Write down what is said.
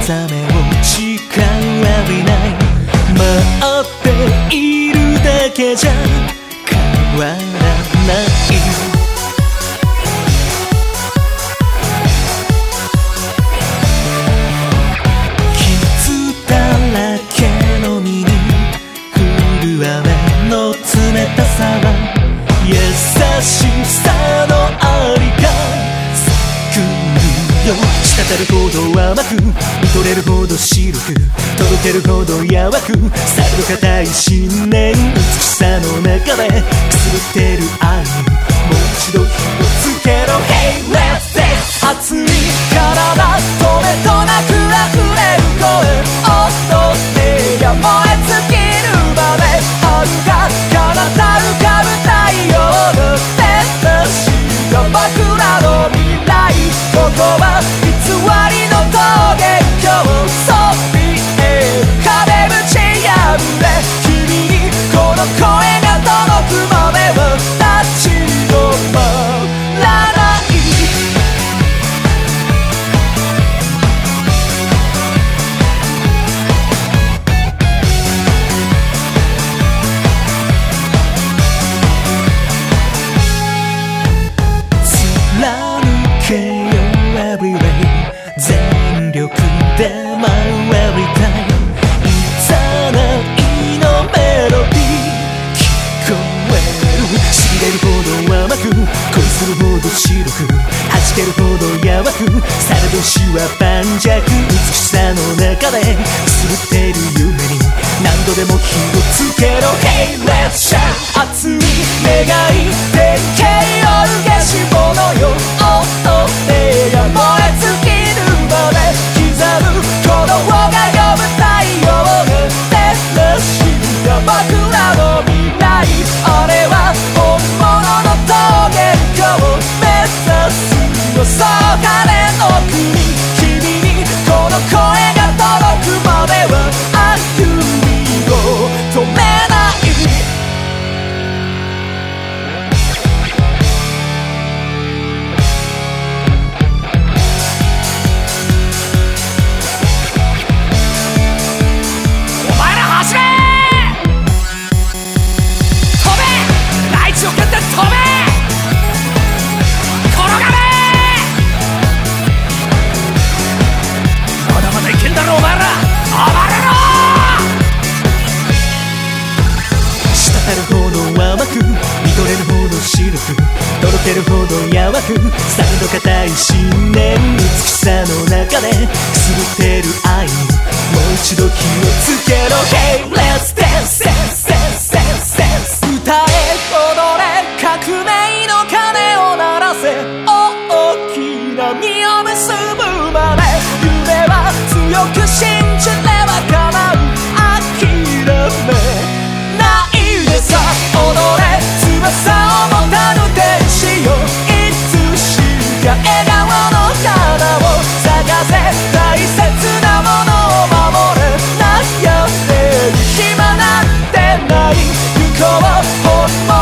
覚めを時間は見ない。待っているだけじゃ変わらない。傷だらけの身に降る雨の冷たさは優しさのありか作るよ。滴るほど甘く見とれるほど白くとろけるほどやわくされど硬い信念美しさの中でくすぶってる愛にもう一度火をつけろ。 Hey let's dance 熱い体それとなく溢れる声踊ってや燃え尽きるまで遥か彼方浮かぶ太陽の照らした枕の未来。ここは偽りの峠今日そびえる壁ぶち破れ君にこの声が届くまでは立ち止まらない。貫けよ every way 全力で舞いたい。いざないのメロディー聞こえる。しびれるほど甘く恋するほど白く弾けるほどやわくされどしは盤石美しさの中でくすぶってる夢に何度でも火をつけろ。 Hey let's shine 熱い願いでっけえ夜消し物よ踊ってや燃え尽きるまで刻む鼓動が呼ぶ太陽が照らした枕の未来。あれは本物の峠今日目指すよそう彼の国。君にこの声が届くまでは歩みを止めない。白くとろけるほどやわくされど硬い信念美しさの中でくすぶってる愛にもう一度火をつけろ。 Hey let's dance dance dance dance dance 歌え踊れ革命の鐘を鳴らせ大きな実を結ぶまで夢は強く信じれば叶う諦めないでさ踊れ翼を持たぬ天使よいつしか笑顔の花を咲かせ大切なものを守れ悩んでる暇なんてない。行こう本物